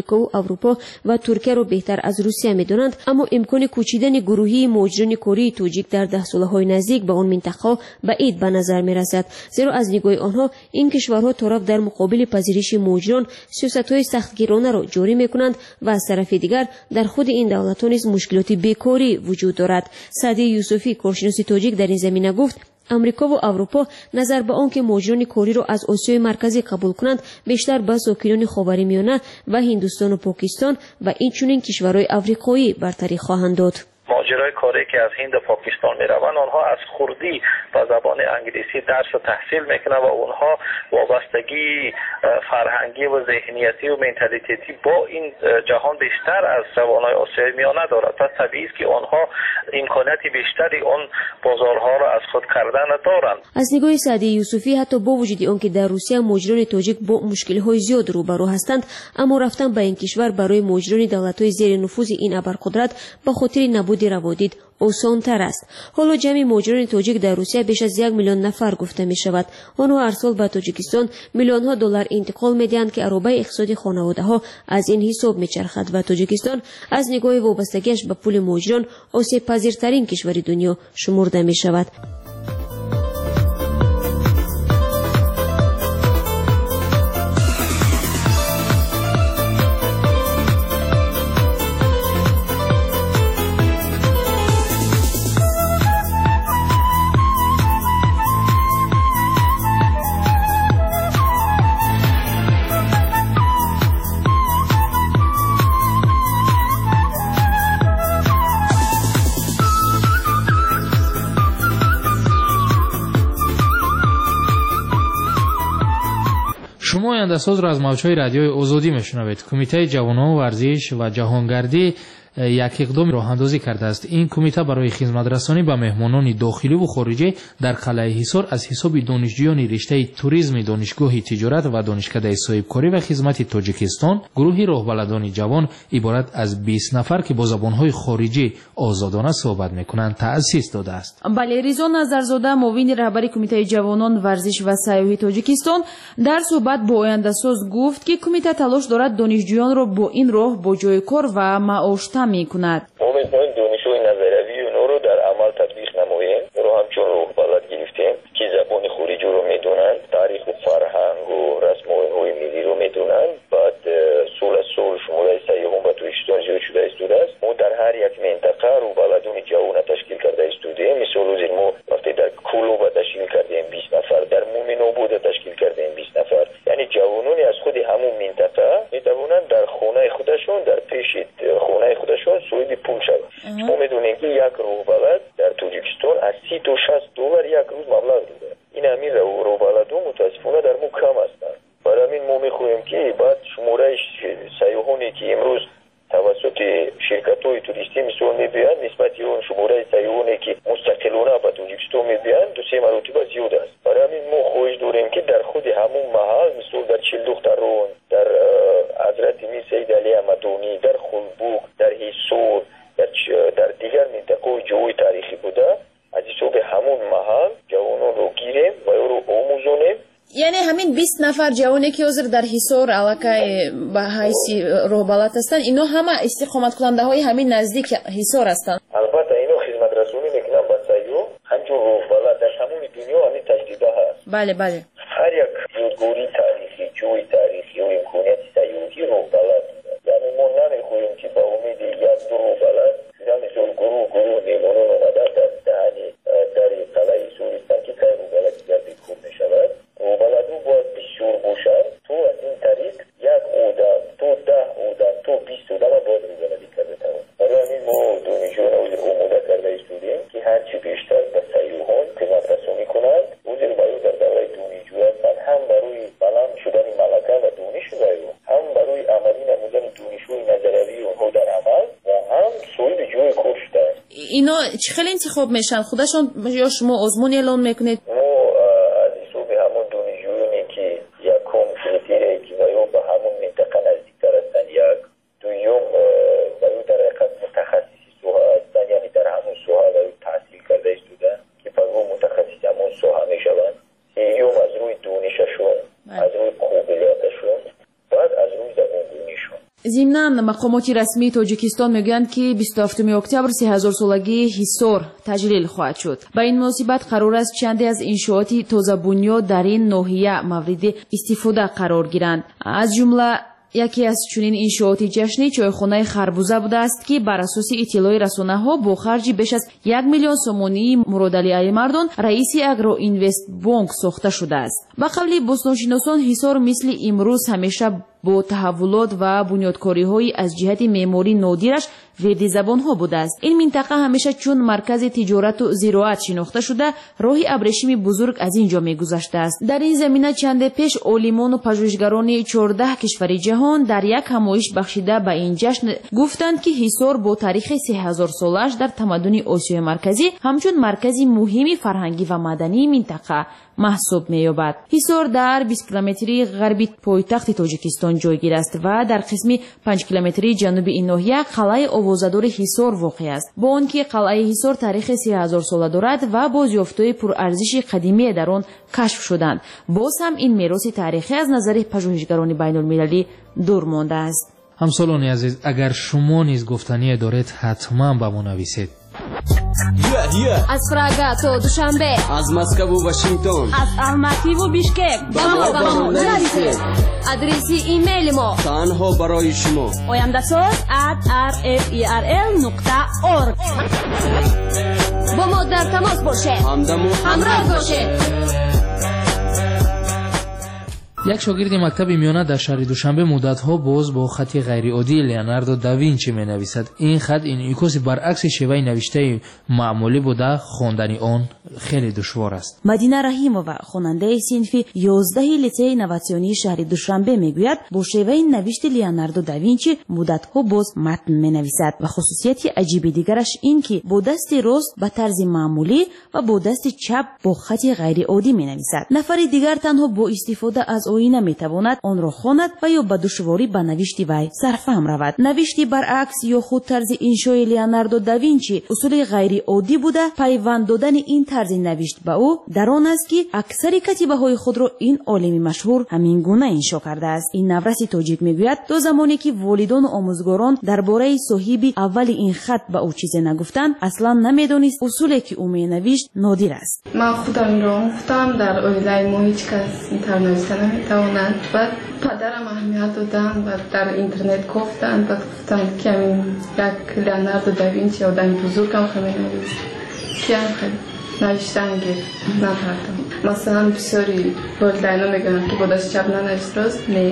آمریکا و اروپا و ترکیه را بهتر از روسیه می‌دانند، اما امکان کوچیدن گروهی مهاجران کره توجیک در 10 سال‌های نزدیک به آن منطقه بعید به نظر می‌رسد، زیرا از نگاه آنها این کشورها طرف در مقابل پذیرش مهاجران سیاست‌های سختگیرانه را جاری می‌کنند و از طرف دیگر در خود این دولت‌ها نیز مشکلات بیکاری وجود دارد. سعدی یوسفی کارشناس تاجیک در این زمینه گفت امریکا و اروپا نظر به آنکه مهاجران کره را از آسیای مرکزی قبول کنند بیشتر به ساکنان خاورمیانه و هندوستان و پاکستان و اینچنین کشورهای افریقایی برتری خواهند داد. مهاجرای کره که از هند و پاکستان میروند آنها از خردی با زبان انگلیسی درس و تحصیل میکنند و اونها وابستگی فرهنگی و ذهنیتی و منتالیتی با این جهان بیشتر از جوانای آسیای میانه دارد. پس طبیعی است که آنها امکانات بیشتری آن بازارها را از خود کردن دارند. از نگاه سعدی یوسفی حتی با وجود آنکه در روسیه مهاجران تاجیک با مشکل‌های زیاد روبرو هستند، اما رفتن به این کشور برای مهاجران دولت‌های زیر نفوذ این ابرقدرت به خاطر نبود روادید آسان تر است. حالا جمعی مهاجران تاجیک در روسیه بیش از 1 میلیون نفر گفته می شود. آنها هر سال به تاجیکستان میلیون ها دلار انتقال می دهند که عربه اقتصادی خانواده ها از این حساب می چرخد و تاجیکستان از نگاه وابستگیش به پول مهاجران آسیب پذیرترین کشور دنیا شمرده می شود. شما آینده‌ساز را از موج‌های رادیوی آزادی میشنوید. کمیته جوانان ورزش و جهانگردی یک اقدام راه اندازی کرده است. این کمیته برای خدمت رسانی به مهمانان داخلی و خارجی در قلعه حصار از حساب دانشجویان رشته توریسم دانشگاه تجارت و دانشکده صاحبکاری و خدمت تاجیکستان گروهی راهبلدان جوان عبارت از 20 نفر که با زبان‌های خارجی آزادانه صحبت می‌کنند تأسیس داده است. بله، رضا نظرزاده معاون رهبری کمیته جوانان ورزش و سیاحت تاجیکستان در صحبت با آینده‌ساز گفت که کمیته تلاش دارد دانشجویان را با این راه با جای کار و معاش می کند. امیدواریم دانشجوی نظریه اونها رو در عمل تطبیق نماییم. رو همچون راه بلد گرفتیم که زبان خارجی رو میدونن، تاریخ و فرهنگ و رسم‌های ملی رو میدونن. بعد سال از سال شماره سیاحان به تاجیکستان زیاد شده است. ما در هر یک منطقه رو بلدان جوان تشکیل کرده استودیم. مثال ما وقتی در کولو تشکیل کردیم 20 نفر، در مومن‌آباد تشکیل کردیم 20 نفر. یعنی جوانانی از خود همون منطقه میتوانند در خانه خودشون در پیش خانه خودشون صاحب پول شوند. ما میدونیم که یک راهبلد در تاجیکستان از 30 تا 60 دلار یک روز مبلغ میده. این همین راهبلدها متاسفانه در ما کم هستند. برای همین ما میخواهیم که بعد شماره سیاحانی که امروز توسط شرکت‌های توریستی مثال میبیان نسبت اون شماره سیاحانی که مستقلانه به تاجیکستان میبیان 2-3 مرتبه زیاد است. برای همین ما خواهش داریم که در خود همون محل مثال در چلدختران، در حضرت میر سید علی احمدانی، در خلبوق، در حصار، در دیگر منطقه‌های جای تاریخی بوده از حساب همون محل جوانان رو گیریم و او رو آموزانیم. یعنی همین 20 نفر جوانی که حاضر در حصار علاقه به حیث راهبلد هستند اینا همه استقامت کننده های همین نزدیک حصار هستند. البته اینا خدمت رسانی میکنن به سیاح، همچون راهبلد در تمام دنیا همین تجربه هست. بله بله. هر یک یادگاری تاریخی، جای تاریخی و امکانیت سیاحتی راهبلد بوده. یعنی ما نمیخواهیم که با امید یک دو راهبلد مثل گروه میمانان آمده در دهنی در قلعه سوریستان که که راهبلد دیگر بیکار میشود. راهبلدها باید بسیار باشند تو از این طریق یک آدم تو 10 آدم تو 20 آدم باید راهبلدی کرده توان. برای همین ما دانشجویان آماده کرده استودیم که هرچی بیشتر به سیاحان خدمت رسانی کنند. حضور باید در دوره دانشجویی هستند، هم برای بلند شدن ملکه و دانش باید، هم برای عملی نمودن دانش‌های نظریه اونها در عمل و هم صاحب جای کار شدن. اینا چه خیلی انتخاب میشن؟ خودشون یا شما آزمون اعلام میکنید؟ ما از حساب همون دانشجویانی که یکم کریتریایی که باید به همون منطقه نزدیکتر هستند، یک دوم باید در حقیقت متخصصی سوها هستند، یعنی در همون سوها باید تحصیل کرده استودن که فردا متخصص همون سوها میشوند. سوم از روی دانششون، از روی قابلیتشون، بعد از روی زبانگوییشون. ضمناً мақомоти расмии тоҷикистон мегӯянд ки 27 октябр 3000 солагии ҳисор таҷлил хоҳад шуд. ба ин муносибат қарор аст чанде аз иншооти тозабунёд дар ин ноҳия мавриди истифода қарор гиранд. аз ҷумла яке аз чунин иншооти ҷашнӣ чойхонаи Харбуза будааст ки бар асоси иттилои расонаҳо бо харҷи беш аз 1 миллион сомонии Муродали Алимардон раиси Агроинвестбонк сохта шудааст. ба қавли босношиносон ҳисор мисли имрӯз ҳамеша бо таҳаввулот ва бунёдкориҳои аз ҷиҳати меъморӣ нодираш вердизабонҳо будааст. ин минтақа ҳамеша чун маркази тиҷорату зироат шинохта шуда роҳи абрешими бузург аз ин ҷо мегузаштааст. дар ин замина чанде пеш олимону пажӯҳишгарони 14 кишвари ҷаҳон дар як ҳамоиш бахшида ба ин ҷашн гуфтанд ки ҳисор бо таърихи 3000 солааш дар тамаддуни Осиёи марказӣ ҳамчун маркази муҳими фарҳангӣ ва мадании минтақа маҳсуб меёбад. ҳисор дар 20 километри ғарби пойтахти тоҷикистон ҷойгир аст ва дар қисми 5 километри ҷануби ин ноҳия қалъаи овозадори ҳисор воқеъ аст. бо он ки қалъаи ҳисор таърихи 3000 сола дорад ва бозёфтҳои пурарзиши қадимие дар он кашф шуданд, боз ҳам ин мероси таърихӣ аз назари пажӯҳишгарони байнулмилалӣ дур мондааст. ҳамсолони азиз, агар шумо низ гуфтание доред, ҳатман ба мо нависед. از پراگا تو دوشنبه، از مسکو و واشنگتن، از الماتی و بیشکک با ما نویسید. آدرسی ایمیل ما تنها برای شما oyamdasoz@rferl.org. با ما در تماس باشید، همراه باشید. یک شاگرد مکتب میانه در شهر دوشنبه مدت‌ها باز با خط غیرعادی لیوناردو داوینچی می‌نویسد. این خط انعکاس برعکس شیوه نوشته معمولی بوده، خواندن آن خیلی دشوار است. مدینه رحیمова خواننده صنف 11 لیسه اینواسیونی شهر دوشنبه میگوید با شیوه نوشت لیوناردو داوینچی مدت‌ها باز متن می‌نویسد و خصوصیت عجیب دیگرش این که با دست راست به طرز معمولی و با دست چپ با خط غیرعادی می‌نویسد. نفر دیگر تنها با استفاده از آینه میتواند آن را خواند و یا به دشواری به نوشت وی سرفهم رود. نوشتی برعکس یا خود طرز انشای لیوناردو داوینچی اصول غیر عادی بوده. پیوند دادن این طرز نوشت به او در آن است که اکثر کتیبه‌های خود را این عالم مشهور همین گونه انشا کرده است. این نورس تاجیک میگوید تا زمانی که والدان و آموزگاران درباره صاحب اول این خط به او چیزی نگفتند، اصلا نمیدانست اصولی که او مینوشت نادر است. من خودم را گفتم در اویلای ما هیچ کس اینترنت نمیتواند. بعد پدرم اهمیت دادم و در اینترنت گفتند و گفتند که همین یک لیوناردو داوینچی آدم بزرگم خیلی نویسید که هم خیلی نوشتن گفت نکردم. مثلا بسیاری والدینا میگن که با دست چپ ننویس راست نه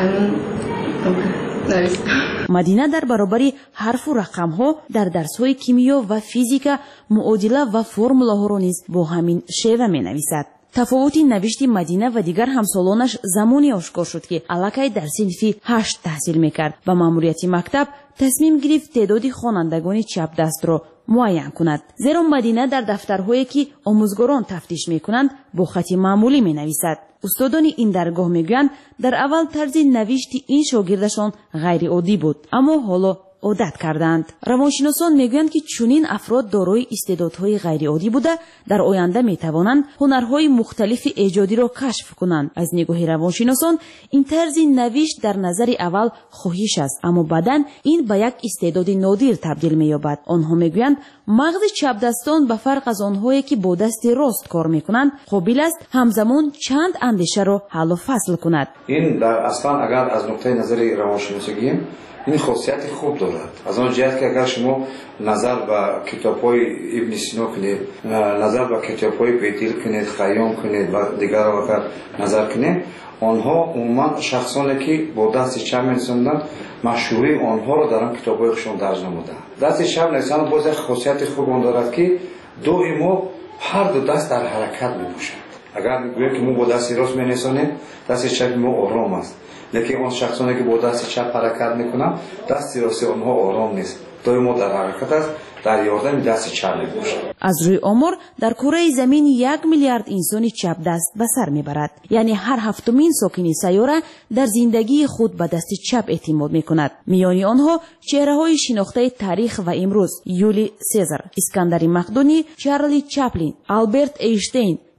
نویسم. مدینه در برابر حرف و رقم ها در درس های کیمیا و فیزیک معادله و فرموله ها را نیز با همین شیوه می نویسد. تفاوتی نوشت مدینه و دیگر همسالانش زمانی آشکار شد که الکی در صنف 8 تحصیل میکرد و ماموریت مکتب تصمیم گرفت تعداد خوانندگان چپ دست را معین کند. زیرا مدینه در دفترهایی که آموزگاران تفتیش میکنند با خط معمولی می نویسد. استادان این درگاه میگویند در اول طرز نوشت این شاگردشان غیر عادی بود، اما حالا عادت کردند. روانشناسان میگویند که چنین افراد دارای استعدادهای غیر عادی بوده در آینده میتوانند هنرهای مختلف ایجادی را کشف کنند. از نگاه روانشناسان این طرز نوشت در نظر اول خواهش است، اما بعداً این به یک استعداد نادر تبدیل مییابد. آنها میگویند مغز چپ دستان به فرق از آنهایی که با دست راست کار میکنند قابل است همزمان چند اندیشه را حل و فصل کند. این در اصلا اگر از نقطه نظر روانشناسی این خاصیت خوب دارد. از آن جهت که اگر شما نظر به کتاب‌های ابن سینا کنید، نظر به کتاب‌های بیتیل کنید، خیام کنید و دیگر وقت نظر کنید، آنها عموما شخصانی که با دست چپ می‌نویسند مشهوری آنها را در کتاب‌هایشان درج نمودند. دست چپ نویسان باز خاصیت خوب آن دارد که دائما هر دو دست در حرکت میباشد. اگر میگوییم که ما با دست راست می‌نویسیم، دست چپ ما آرام است. لیکن اون شخصانی که با دست چپ حرکت میکنن دست راست آنها آرام نیست، دائما در حرکت است، در یاردن دست چپ میباشد. از روی آمار در کره زمین 1 میلیارد انسان چپ دست به سر میبرد. یعنی هر هفتمین ساکن سیاره در زندگی خود به دست چپ اعتماد میکند. میان آنها چهره های شناخته تاریخ و امروز: یولی سزار، اسکندر مقدونی، چارلی چاپلین، آلبرت اینشتین،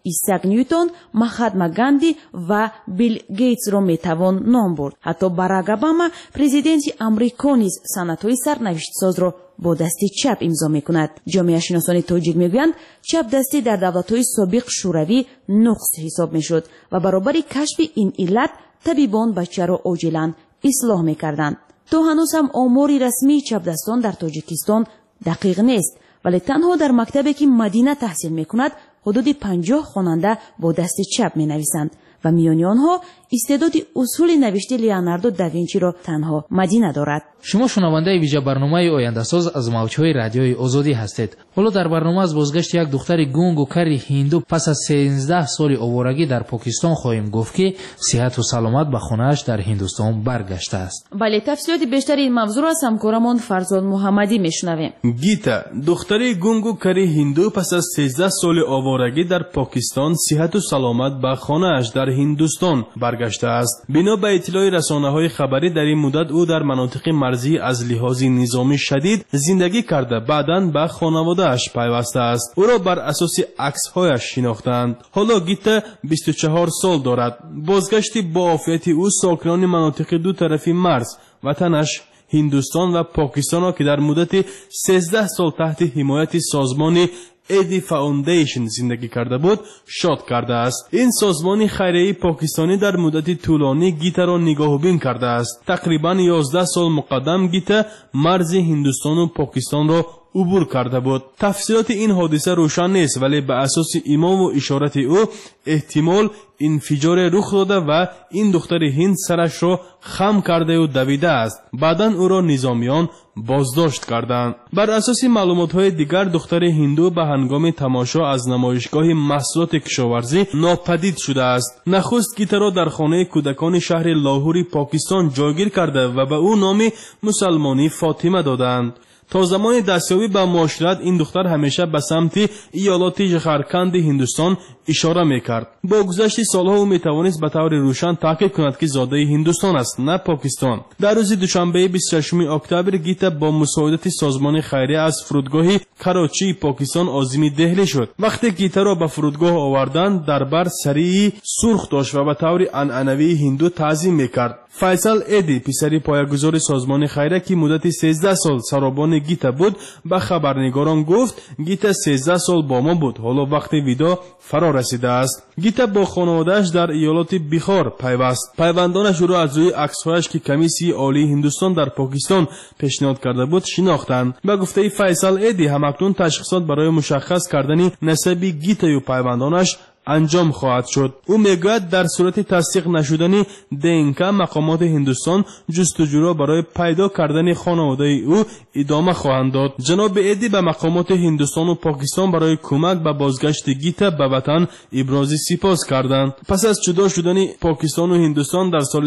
исак نیوتن، مهاتما گاندی و بیل گیتس را میتوان نام برد. حتی باراک اوباما پرزیدنت آمریکا نیز سندهای سرنوشت ساز را با دست چپ امضا میکند. جامعه شناسان تاجیک میگویند چپ دستی در دولت‌های سابق شوروی نقص حساب میشد و برابر کشف این علت طبیبان بچه را عاجلاً اصلاح میکردند. تا هنوز هم آماری رسمی چپ دستان در تاجیکستان دقیق نیست، ولی تنها در مکتبی که مدینه تحصیل میکند حدود 50 خواننده با دست چپ می نویسند و میان آنها استعداد اصول نوشته لیوناردو داوینچی را تنها مدینه دارد. شما شنونده ویژه برنامه آینده ساز از موجهای رادیوی آزادی هستید. حالا در برنامه از بازگشت یک دختر گنگ و کری هندو پس از 13 سال آوارگی در پاکستان خواهیم گفت که صحت و سلامت به خانه‌اش در هندوستان برگشته است. بله، تفصیلات بیشتر این موضوع را از همکارمان فرزاد محمدی میشنویم. گیتا، دختر گنگ و کری هندو پس از 13 سال آوارگی در پاکستان صحت و سلامت به خانه‌اش در هندوستان برگشته است. بنا به اطلاع رسانه‌های خبری در این مدت او در مناطق مرزی از لحاظ نظامی شدید زندگی کرده بعداً به خانواده‌اش پیوسته است. او را بر اساس عکس‌هایش شناختند. حالا گیتا 24 سال دارد. بازگشت با عافیت او ساکنان مناطق دو طرفی مرز وطنش هندوستان و پاکستان را که در مدت 13 سال تحت حمایت سازمان ایدی فاوندیشن زندگی کرده بود شاد کرده است. این سازمان خیریه پاکستانی در مدت طولانی گیتا را نگاهبین کرده است. تقریبا 11 سال مقدم گیتا مرز هندوستان و پاکستان را عبور کرده بود. تفسیرات این حادثه روشن نیست، ولی به اساس ایمان و اشارت او احتمال انفجار رخ داده و این دختر هند سرش را خم کرده و دویده است. بعداً او را نظامیان بازداشت کردند. بر اساس معلومات‌های دیگر دختر هندو به هنگام تماشا از نمایشگاه محصولات کشاورزی ناپدید شده است. نخست گیتا را در خانه کودکان شهر لاهور پاکستان جایگیر کرده و به او نام مسلمانی فاطمه دادند. تا زمان دستیابی به معاشرت این دختر همیشه به سمت ایالات ژرخند هندوستان اشاره میکرد. با گذشت سالها او میتوانست به طور روشن تاکید کند که زاده هندوستان است نه پاکستان. در روز دوشنبه 26 اکتبر گیتا با مساعدت سازمان خیریه از فرودگاه کراچی پاکستان عازم دهلی شد. وقتی گیتا را به فرودگاه آوردند در بر سری سرخ داشت و به طور عنعنوی هندو تعظیم میکرد. فیصل ایدی پسری پایه‌گذار سازمان خیریه که مدت 13 سال سرابان گیتا بود به خبرنگاران گفت گیتا 13 سال با ما بود، حالا وقت ویدا فرا رسیده است. گیتا با خانواده‌اش در ایالات بیخار پیوست. پیوندانش او را از روی عکس‌هایش که کمیسی عالی هندوستان در پاکستان پیشنهاد کرده بود شناختند. به گفته فیصل ایدی همکنون تشخیصات برای مشخص کردن نسب گیتا و پیوندانش انجام خواهد شد. او میگوید در صورت تصدیق نشدن DNK مقامات هندوستان جستجو را برای پیدا کردن خانواده او ادامه خواهند داد. جناب ایدی به مقامات هندوستان و پاکستان برای کمک به بازگشت گیتا به وطن ابراز سپاس کردند. پس از جدا شدن پاکستان و هندوستان در سال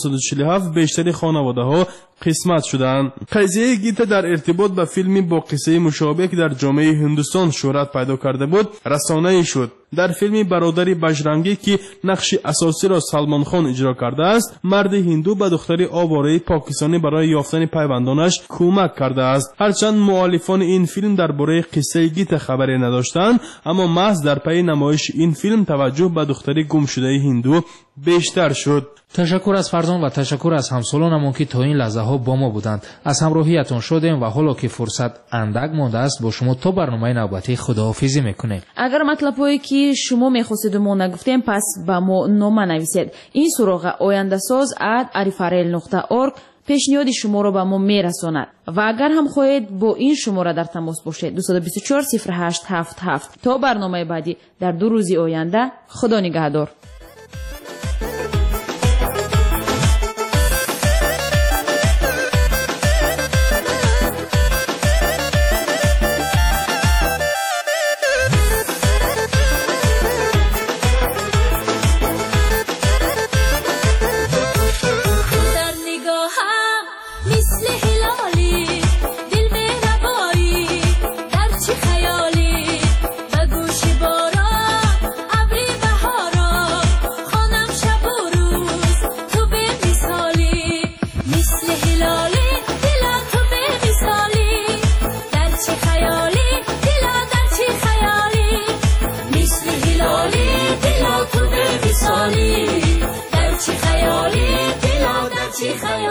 1947 بیشتر خانواده ها قسمت شدند. قضیه گیتا در ارتباط به فیلمی با قصه مشابه که در جامعه هندوستان شهرت پیدا کرده بود رسانه‌ای شد. در فیلم برادری بجرنگی که نقش اساسی را سلمان خان اجرا کرده است، مرد هندو به دختر آواره پاکستانی برای یافتن پیوندانش کمک کرده است. هرچند مؤلفان این فیلم درباره قصه گیتا خبری نداشتند، اما محض در پی نمایش این فیلم توجه به دختر گم شده هندو بیشتر شد. تشکر از فرزان و تشکر از همسالانمون که تا این لحظه ها با ما بودند. از همراهیتون شدیم و حالا که فرصت اندک مانده است با شما تا برنامه نوبتی خداحافظی میکنیم. اگر مطلبی که شما میخواستید و ما نگفتیم پس با ما نامه نویسید. این سراغ آینده ساز @arifarel.org پیشنهاد شما را به ما میرساند و اگر هم خواهید با این شماره در تماس باشید 224 0877. تا برنامه بعدی در 2 روز آینده خدا نگهدار. در چه خیالی به گوش باران ابری بهاران چی خیال